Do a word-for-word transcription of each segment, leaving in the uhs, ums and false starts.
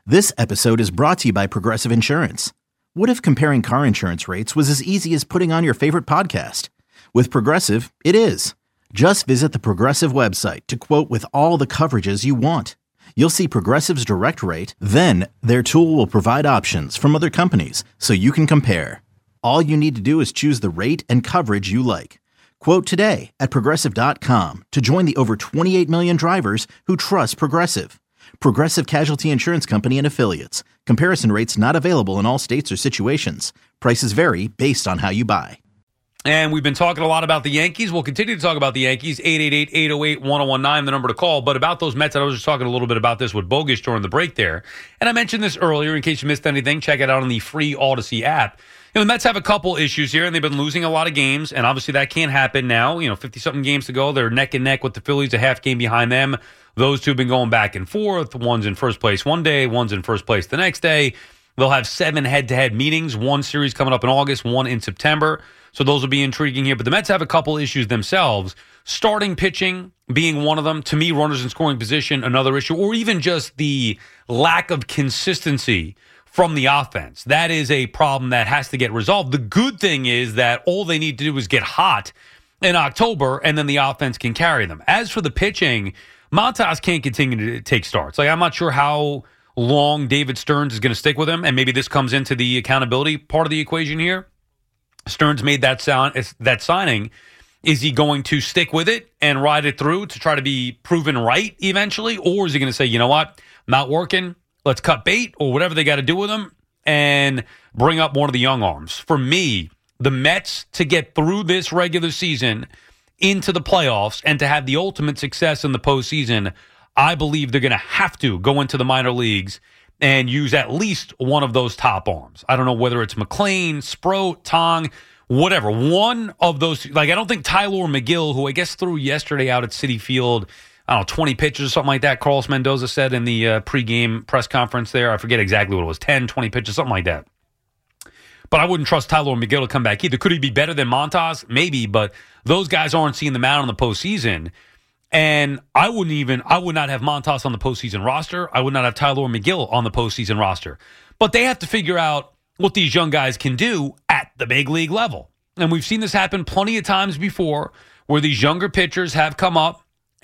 This episode is brought to you by Progressive Insurance. What if comparing car insurance rates was as easy as putting on your favorite podcast? With Progressive, it is. Just visit the Progressive website to quote with all the coverages you want. You'll see Progressive's direct rate, then their tool will provide options from other companies so you can compare. All you need to do is choose the rate and coverage you like. Quote today at progressive dot com to join the over twenty-eight million drivers who trust Progressive. Progressive Casualty Insurance Company and Affiliates. Comparison rates not available in all states or situations. Prices vary based on how you buy. And we've been talking a lot about the Yankees. We'll continue to talk about the Yankees. eight eight eight, eight oh eight, one oh one nine, the number to call. But about those Mets, I was just talking a little bit about this with Bogus during the break there. And I mentioned this earlier. In case you missed anything, check it out on the free Odyssey app. You know, the Mets have a couple issues here, and they've been losing a lot of games. And obviously that can't happen now. You know, fifty-something games to go. They're neck and neck with the Phillies, a half game behind them. Those two have been going back and forth. One's in first place one day, one's in first place the next day. They'll have seven head-to-head meetings, one series coming up in August, one in September. So those will be intriguing here. But the Mets have a couple issues themselves. Starting pitching being one of them. To me, runners in scoring position, another issue. Or even just the lack of consistency from the offense. That is a problem that has to get resolved. The good thing is that all they need to do is get hot in October, and then the offense can carry them. As for the pitching, Montas can't continue to take starts. Like, I'm not sure how long David Stearns is going to stick with him, and maybe this comes into the accountability part of the equation here. Stearns made that sound, that signing. Is he going to stick with it and ride it through to try to be proven right eventually? Or is he going to say, you know what, not working, let's cut bait, or whatever they got to do with him and bring up one of the young arms? For me, the Mets, to get through this regular season into the playoffs and to have the ultimate success in the postseason, I believe they're going to have to go into the minor leagues and use at least one of those top arms. I don't know whether it's McLean, Sproat, Tong, whatever. One of those. Like, I don't think Tylor Megill, who I guess threw yesterday out at Citi Field, I don't know, twenty pitches or something like that, Carlos Mendoza said in the uh, pregame press conference there. I forget exactly what it was, ten, twenty pitches, something like that. But I wouldn't trust Tylor Megill to come back either. Could he be better than Montas? Maybe, but those guys aren't seeing the mound in the postseason. And I wouldn't even, I would not have Montas on the postseason roster. I would not have Tylor Megill on the postseason roster. But they have to figure out what these young guys can do at the big league level. And we've seen this happen plenty of times before where these younger pitchers have come up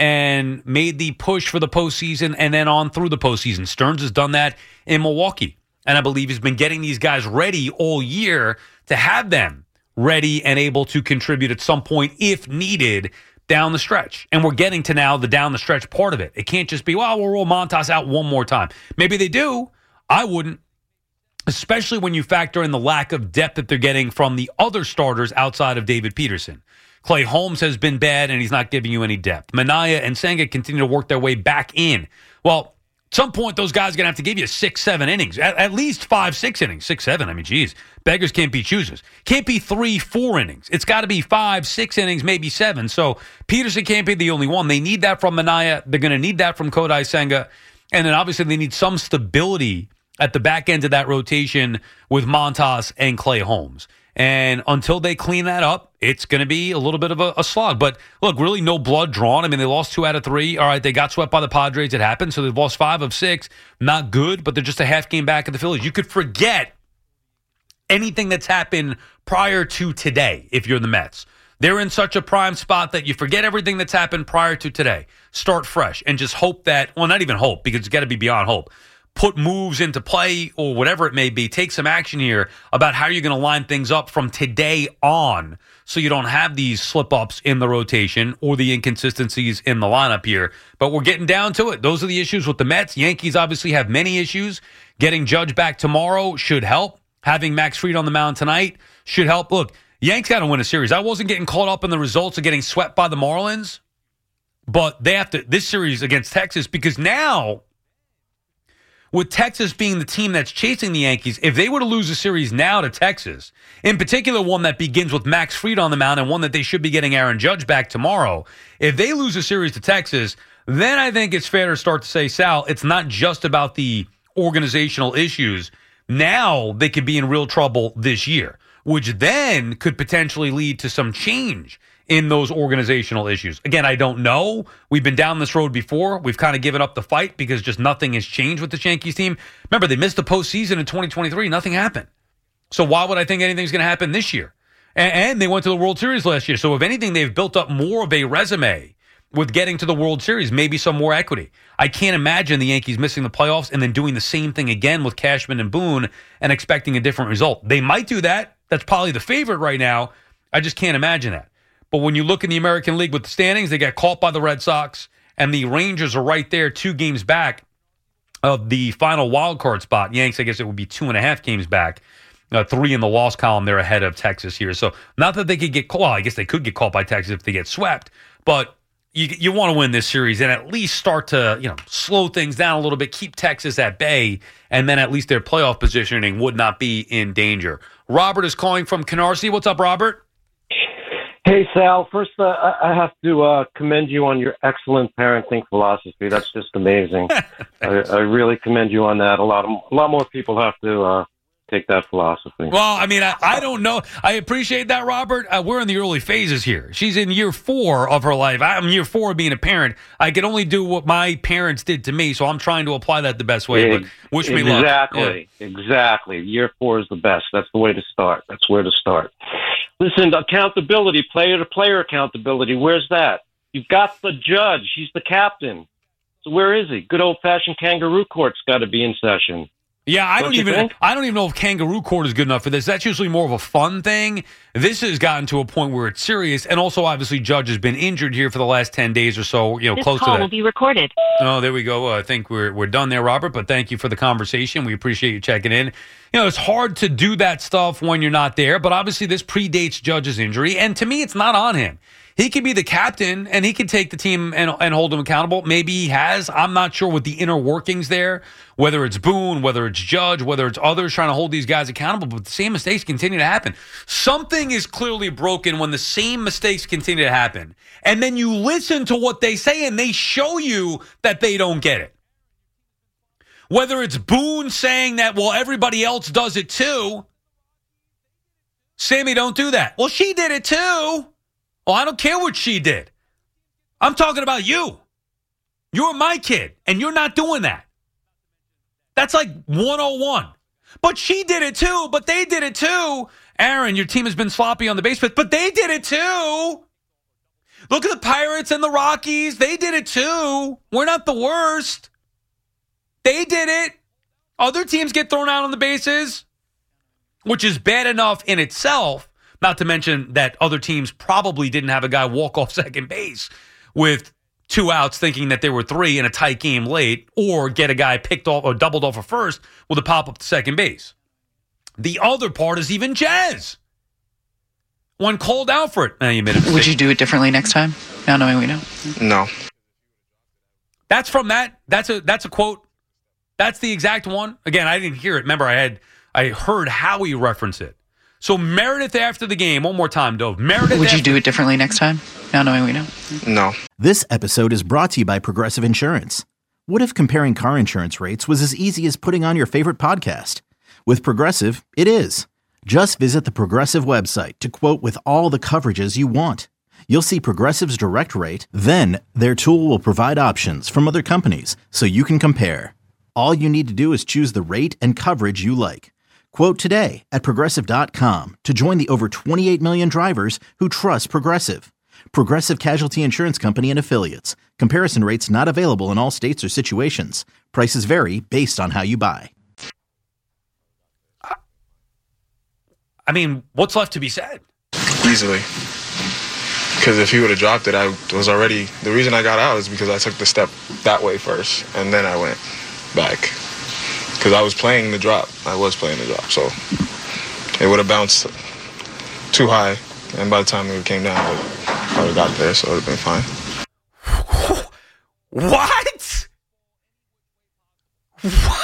and made the push for the postseason and then on through the postseason. Stearns has done that in Milwaukee. And I believe he's been getting these guys ready all year to have them ready and able to contribute at some point if needed down the stretch. And we're getting to now the down the stretch part of it. It can't just be, well, we'll roll Montas out one more time. Maybe they do. I wouldn't, especially when you factor in the lack of depth that they're getting from the other starters outside of David Peterson. Clay Holmes has been bad, and he's not giving you any depth. Minaya and Senga continue to work their way back in. Well, at some point, those guys are going to have to give you six, seven innings. At, at least five, six innings. Six, seven. I mean, geez. Beggars can't be choosers. Can't be three, four innings. It's got to be five, six innings, maybe seven. So Peterson can't be the only one. They need that from Minaya. They're going to need that from Kodai Senga. And then obviously they need some stability at the back end of that rotation with Montas and Clay Holmes. And until they clean that up, it's going to be a little bit of a, a slog. But look, really no blood drawn. I mean, they lost two out of three. All right, they got swept by the Padres. It happened. So they've lost five of six. Not good, but they're just a half game back of the Phillies. You could forget anything that's happened prior to today if you're the Mets. They're in such a prime spot that you forget everything that's happened prior to today. Start fresh and just hope that, well, not even hope, because it's got to be beyond hope. Put moves into play or whatever it may be. Take some action here about how you're going to line things up from today on so you don't have these slip-ups in the rotation or the inconsistencies in the lineup here. But we're getting down to it. Those are the issues with the Mets. Yankees obviously have many issues. Getting Judge back tomorrow should help. Having Max Fried on the mound tonight should help. Look, Yanks got to win a series. I wasn't getting caught up in the results of getting swept by the Marlins, but they have to, this series against Texas, because now, with Texas being the team that's chasing the Yankees, if they were to lose a series now to Texas, in particular one that begins with Max Fried on the mound and one that they should be getting Aaron Judge back tomorrow, if they lose a series to Texas, then I think it's fair to start to say, Sal, it's not just about the organizational issues. Now they could be in real trouble this year, which then could potentially lead to some change in those organizational issues. Again, I don't know. We've been down this road before. We've kind of given up the fight because just nothing has changed with the Yankees team. Remember, they missed the postseason in twenty twenty-three. Nothing happened. So why would I think anything's going to happen this year? And, and they went to the World Series last year. So if anything, they've built up more of a resume with getting to the World Series, maybe some more equity. I can't imagine the Yankees missing the playoffs and then doing the same thing again with Cashman and Boone and expecting a different result. They might do that. That's probably the favorite right now. I just can't imagine that. But when you look in the American League with the standings, they got caught by the Red Sox, and the Rangers are right there, two games back of the final wild card spot. Yanks, I guess it would be two and a half games back. Uh, three in the loss column. They're ahead of Texas here. So not that they could get caught. Well, I guess they could get caught by Texas if they get swept. But you you want to win this series and at least start to, you know, slow things down a little bit, keep Texas at bay, and then at least their playoff positioning would not be in danger. Robert is calling from Canarsie. What's up, Robert? Hey, Sal. First, uh, I have to uh, commend you on your excellent parenting philosophy. That's just amazing. I, I really commend you on that. A lot of a lot more people have to uh, take that philosophy. Well, I mean, I, I don't know. I appreciate that, Robert. Uh, we're in the early phases here. She's in year four of her life. I'm year four of being a parent. I can only do what my parents did to me, so I'm trying to apply that the best way. But wish me luck. Exactly. Yeah. Exactly. Year four is the best. That's the way to start. That's where to start. Listen, accountability, player-to-player accountability, where's that? You've got the judge. He's the captain. So where is he? Good old-fashioned kangaroo court's got to be in session. Yeah, I don't, don't even think? I don't even know if kangaroo court is good enough for this. That's usually more of a fun thing. This has gotten to a point where it's serious, and also obviously Judge has been injured here for the last ten days or so. You know, this close to that. This call will be recorded. Oh, there we go. Uh, I think we're we're done there, Robert. But thank you for the conversation. We appreciate you checking in. You know, it's hard to do that stuff when you're not there, but obviously this predates Judge's injury, and to me, it's not on him. He could be the captain, and he could take the team and, and hold them accountable. Maybe he has. I'm not sure what the inner workings there, whether it's Boone, whether it's Judge, whether it's others trying to hold these guys accountable, but the same mistakes continue to happen. Something is clearly broken when the same mistakes continue to happen, and then you listen to what they say, and they show you that they don't get it. Whether it's Boone saying that, well, everybody else does it too. Sammy, don't do that. Well, she did it too. Well, I don't care what she did. I'm talking about you. You're my kid, and you're not doing that. That's like one oh one. But she did it too, but they did it too. Aaron, your team has been sloppy on the base path, but they did it too. Look at the Pirates and the Rockies. They did it too. We're not the worst. They did it. Other teams get thrown out on the bases, which is bad enough in itself. Not to mention that other teams probably didn't have a guy walk off second base with two outs thinking that there were three in a tight game late, or get a guy picked off or doubled off a first with a pop up to second base. The other part is even Jazz. One called out for it. Now you made a mistake. Would you do it differently next time? Now knowing we know. No. That's from that. That's a that's a quote. That's the exact one. Again, I didn't hear it. Remember, I had I heard Howie reference it. So Meredith after the game, one more time, Dove. Meredith Would you after- do it differently next time? Now knowing we know. No. This episode is brought to you by Progressive Insurance. What if comparing car insurance rates was as easy as putting on your favorite podcast? With Progressive, it is. Just visit the Progressive website to quote with all the coverages you want. You'll see Progressive's direct rate, then their tool will provide options from other companies so you can compare. All you need to do is choose the rate and coverage you like. Quote today at Progressive dot com to join the over twenty-eight million drivers who trust Progressive. Progressive Casualty Insurance Company and Affiliates. Comparison rates not available in all states or situations. Prices vary based on how you buy. I mean, what's left to be said? Easily. Because if he would have dropped it, I was already... The reason I got out is because I took the step that way first, and then I went back. Because I was playing the drop. I was playing the drop, so it would have bounced too high, and by the time it came down, I would have got there, so it would have been fine. What? What?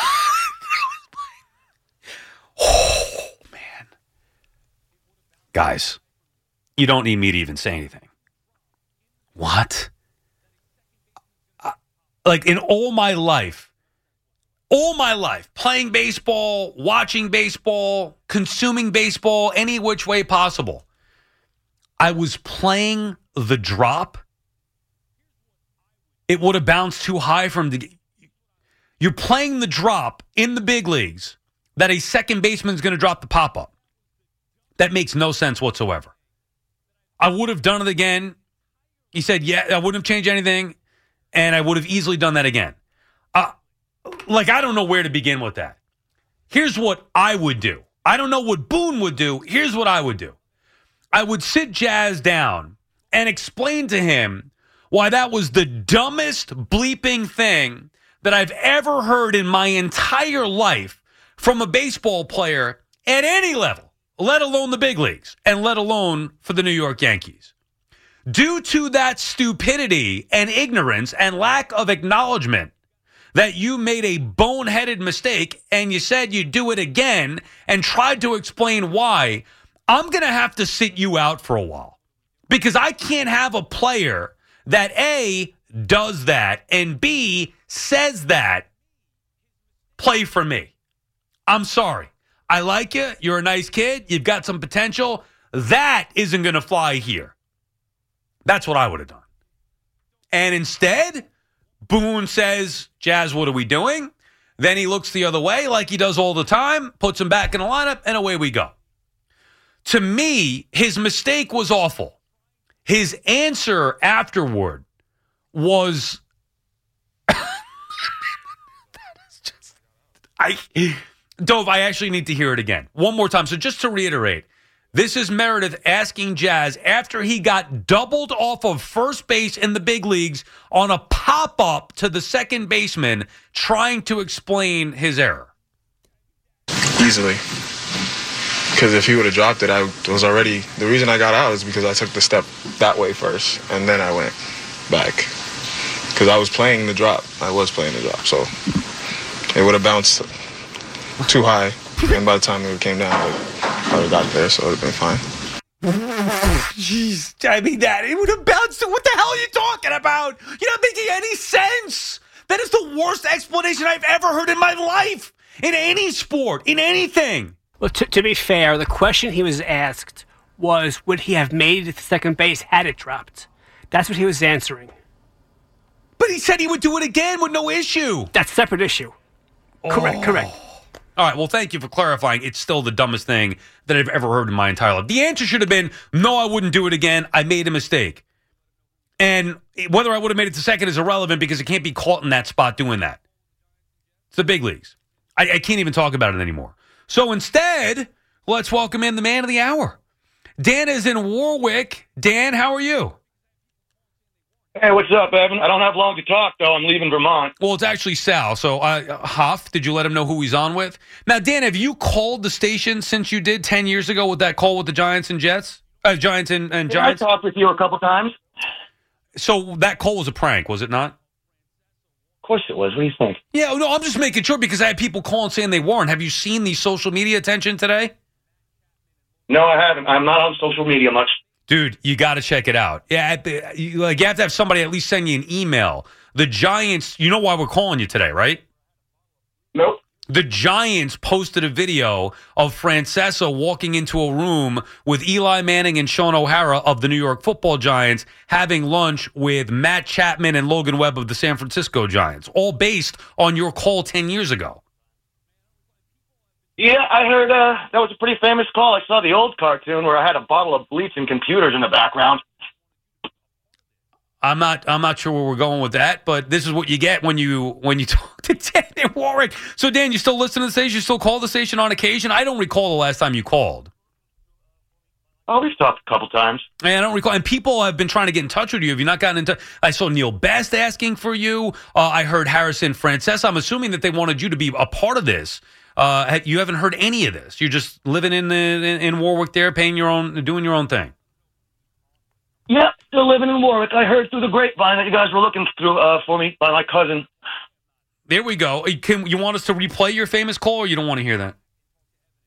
Oh, man. Guys, you don't need me to even say anything. What? Uh, like, in all my life, all my life, playing baseball, watching baseball, consuming baseball, any which way possible, I was playing the drop, it would have bounced too high from the... You're playing the drop in the big leagues that a second baseman's going to drop the pop-up. That makes no sense whatsoever. I would have done it again. He said, yeah, I wouldn't have changed anything, and I would have easily done that again. Uh, like, I don't know where to begin with that. Here's what I would do. I don't know what Boone would do. Here's what I would do. I would sit Jazz down and explain to him why that was the dumbest bleeping thing that I've ever heard in my entire life from a baseball player at any level, let alone the big leagues, and let alone for the New York Yankees. Due to that stupidity and ignorance and lack of acknowledgement that you made a boneheaded mistake and you said you'd do it again and tried to explain why, I'm going to have to sit you out for a while. Because I can't have a player that A, does that, and B, says that, play for me. I'm sorry. I like you. You're a nice kid. You've got some potential. That isn't going to fly here. That's what I would have done. And instead, Boone says, Jazz, what are we doing? Then he looks the other way like he does all the time, puts him back in the lineup, and away we go. To me, his mistake was awful. His answer afterward was... that is just... I... Dove, I actually need to hear it again. One more time. So just to reiterate, this is Meredith asking Jazz after he got doubled off of first base in the big leagues on a pop-up to the second baseman, trying to explain his error. Easily. Because if he would have dropped it, I was already... The reason I got out is because I took the step that way first, and then I went back. Because I was playing the drop. I was playing the drop, so it would have bounced too high, and by the time it came down, I would have got there, so it would have been fine. Jeez, I mean, that, it would have bounced. What the hell are you talking about? You're not making any sense. That is the worst explanation I've ever heard in my life, in any sport, in anything. Well, to, to be fair, the question he was asked was, would he have made it to second base had it dropped? That's what he was answering. But he said he would do it again with no issue. That's a separate issue. Oh. Correct, correct. All right, well, thank you for clarifying. It's still the dumbest thing that I've ever heard in my entire life. The answer should have been, no, I wouldn't do it again. I made a mistake. And whether I would have made it to second is irrelevant because it can't be caught in that spot doing that. It's the big leagues. I, I can't even talk about it anymore. So instead, let's welcome in the man of the hour. Dan is in Warwick. Dan, how are you? Hey, what's up, Evan? I don't have long to talk, though. I'm leaving Vermont. Well, it's actually Sal. So, uh, Huff, did you let him know who he's on with? Now, Dan, have you called the station since you did ten years ago with that call with the Giants and Jets? Uh, Giants and, and yeah, Giants? I talked with you a couple times. So, that call was a prank, was it not? Of course it was. What do you think? Yeah, no, I'm just making sure because I had people calling saying they weren't. Have you seen the social media attention today? No, I haven't. I'm not on social media much. Dude, you got to check it out. Yeah, at the, you, like you have to have somebody at least send you an email. The Giants, you know why we're calling you today, right? Nope. The Giants posted a video of Francesa walking into a room with Eli Manning and Sean O'Hara of the New York Football Giants having lunch with Matt Chapman and Logan Webb of the San Francisco Giants, all based on your call ten years ago. Yeah, I heard uh, that was a pretty famous call. I saw the old cartoon where I had a bottle of bleach and computers in the background. I'm not. I'm not sure where we're going with that, but this is what you get when you when you talk to Dan in Warwick. So, Dan, you still listen to the station? You still call the station on occasion? I don't recall the last time you called. Oh, we've talked a couple times. I don't recall. And people have been trying to get in touch with you. Have you not gotten in touch? I saw Neil Best asking for you. Uh, I heard Harrison Francesa. I'm assuming that they wanted you to be a part of this. Uh, you haven't heard any of this. You're just living in the in, in Warwick there, paying your own, doing your own thing. Yeah, still living in Warwick. I heard through the grapevine that you guys were looking through uh, for me by my cousin. There we go. Can you want us to replay your famous call, or you don't want to hear that?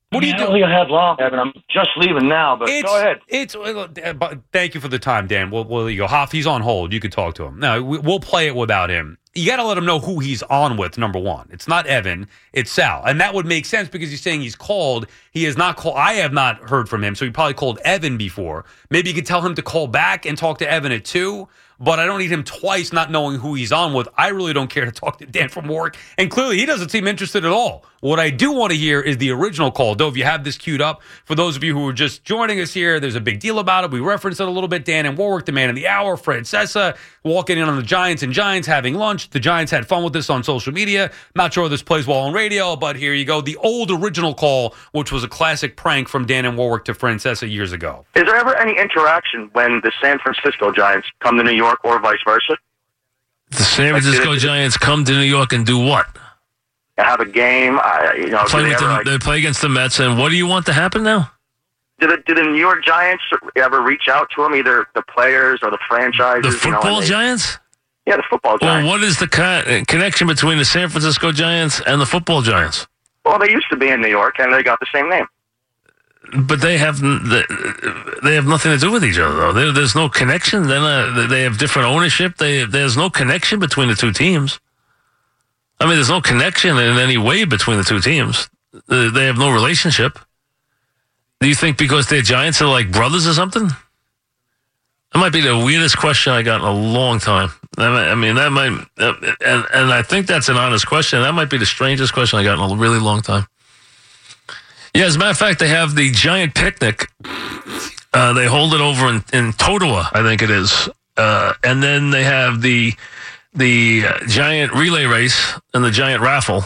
What do you I do? don't think I have long, Evan. I'm just leaving now, but It's, go ahead. It's. Uh, but thank you for the time, Dan. We'll, we'll you go. Hoff, he's on hold. You can talk to him. No, we, we'll play it without him. You got to let him know who he's on with, number one. It's not Evan, it's Sal. And that would make sense because he's saying he's called. He has not called. I have not heard from him, so he probably called Evan before. Maybe you could tell him to call back and talk to Evan at two, but I don't need him twice not knowing who he's on with. I really don't care to talk to Dan from work, and clearly he doesn't seem interested at all. What I do want to hear is the original call. Dove, you have this queued up. For those of you who are just joining us here, there's a big deal about it. We referenced it a little bit. Dan and Warwick, the man of the hour, Francesa, walking in on the Giants and Giants having lunch. The Giants had fun with this on social media. Not sure this plays well on radio, but here you go. The old original call, which was a classic prank from Dan and Warwick to Francesa years ago. Is there ever any interaction when the San Francisco Giants come to New York or vice versa? The San Francisco like, Giants come to New York and do what? Have a game, uh, you know. Play, they, with ever, the, like, they play against the Mets, and what do you want to happen now? do, the, do the New York Giants ever reach out to them, either the players or the franchises? The football you know, they, Giants? Yeah, the football Giants. Well, what is the con- connection between the San Francisco Giants and the football Giants? Well, they used to be in New York, and they got the same name. But they have they have nothing to do with each other, though. There, there's no connection. They're not, they have different ownership. They, there's no connection between the two teams. I mean, there's no connection in any way between the two teams. They have no relationship. Do you think because they're Giants are like brothers or something? That might be the weirdest question I got in a long time. I mean, that might, and, and I think that's an honest question. That might be the strangest question I got in a really long time. Yeah, as a matter of fact, they have the Giant Picnic. Uh, they hold it over in, in Totowa, I think it is. Uh, and then they have the the uh, Giant Relay Race and the Giant Raffle.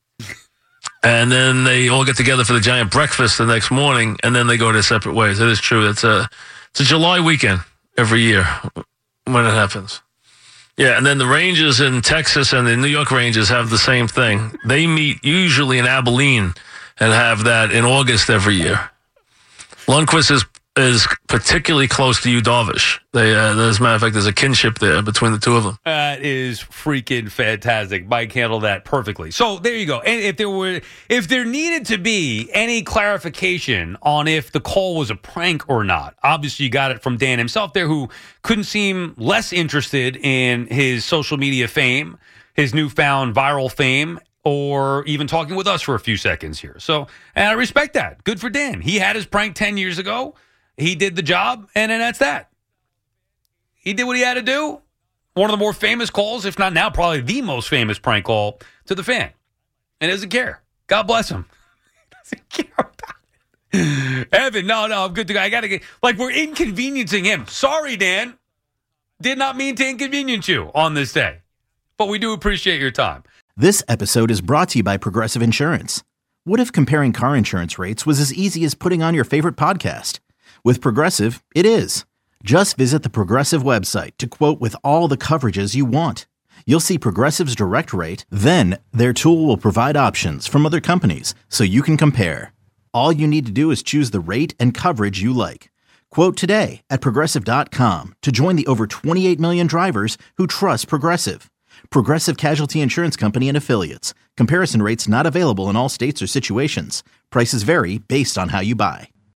And then they all get together for the Giant Breakfast the next morning, and then they go their separate ways. It is true. It's a, it's a July weekend every year when it happens. Yeah, and then the Rangers in Texas and the New York Rangers have the same thing. They meet usually in Abilene and have that in August every year. Lundqvist is is particularly close to Yu Darvish. They, uh, as a matter of fact, there's a kinship there between the two of them. That is freaking fantastic. Mike handled that perfectly. So there you go. And if there were, if there needed to be any clarification on if the call was a prank or not, obviously you got it from Dan himself there, who couldn't seem less interested in his social media fame, his newfound viral fame, or even talking with us for a few seconds here. So, and I respect that. Good for Dan. He had his prank ten years ago. He did the job, and then that's that. He did what he had to do. One of the more famous calls, if not now, probably the most famous prank call to the fan. And doesn't care. God bless him. Doesn't care about it. Evan, no, no, I'm good to go. I got to get, like, we're inconveniencing him. Sorry, Dan. Did not mean to inconvenience you on this day. But we do appreciate your time. This episode is brought to you by Progressive Insurance. What if comparing car insurance rates was as easy as putting on your favorite podcast? With Progressive, it is. Just visit the Progressive website to quote with all the coverages you want. You'll see Progressive's direct rate, then their tool will provide options from other companies so you can compare. All you need to do is choose the rate and coverage you like. Quote today at Progressive dot com to join the over twenty-eight million drivers who trust Progressive. Progressive Casualty Insurance Company and Affiliates. Comparison rates not available in all states or situations. Prices vary based on how you buy.